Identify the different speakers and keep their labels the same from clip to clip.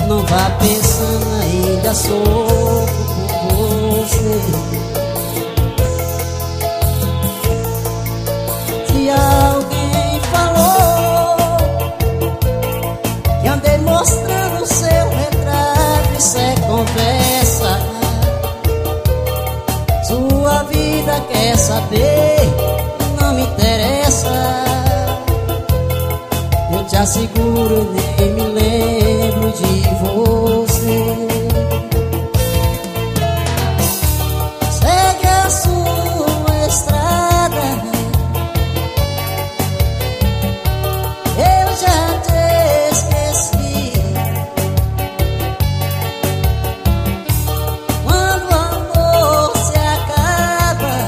Speaker 1: Não vá pensando, ainda sofro por você. Se alguém falou que andei mostrando seu retrato, isso é conversa. Sua vida quer saber, não me interessa. Eu te asseguro, nem me lembro de você. Segue a sua estrada, eu já te esqueci. Quando o amor se acaba,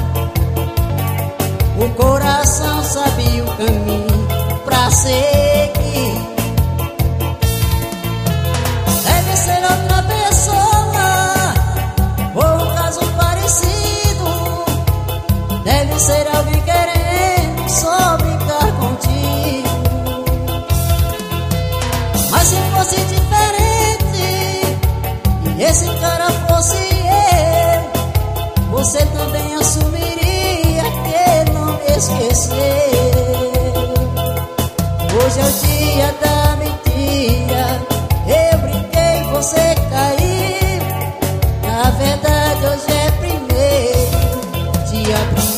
Speaker 1: o coração sabe o caminho pra seguir. Deve ser outra pessoa, ou um caso parecido. Deve ser alguém querendo só brincar contigo. Mas se fosse diferente e esse cara fosse eu, você também assumiria que não me esqueceu. Hoje é o dia da mentira, eu brinquei, você caiu. Na verdade hoje é 1º de abril.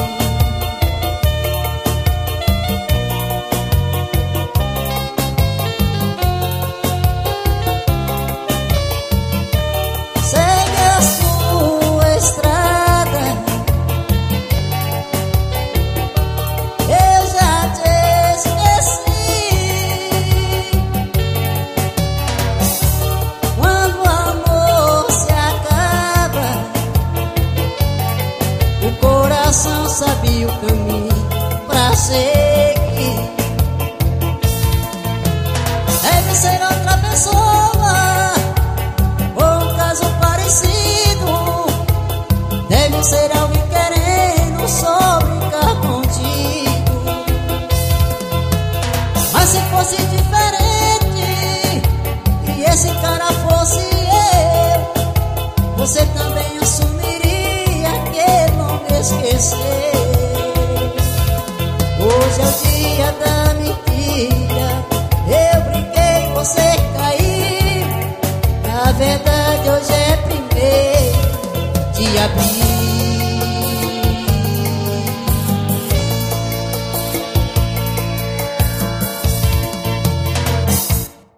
Speaker 1: Segue a sua estrada, eu já te esqueci. Quando o amor se acaba, o coração sabe o caminho pra seguir. Deve ser outra pessoa, ou um caso parecido. Deve ser alguém querendo só brincar contigo. Mas se fosse diferente e esse cara fosse eu, você também assumiria que não me esqueceu. Hoje é o dia da mentira, eu brinquei, você caiu. Na verdade hoje é 1º de abril.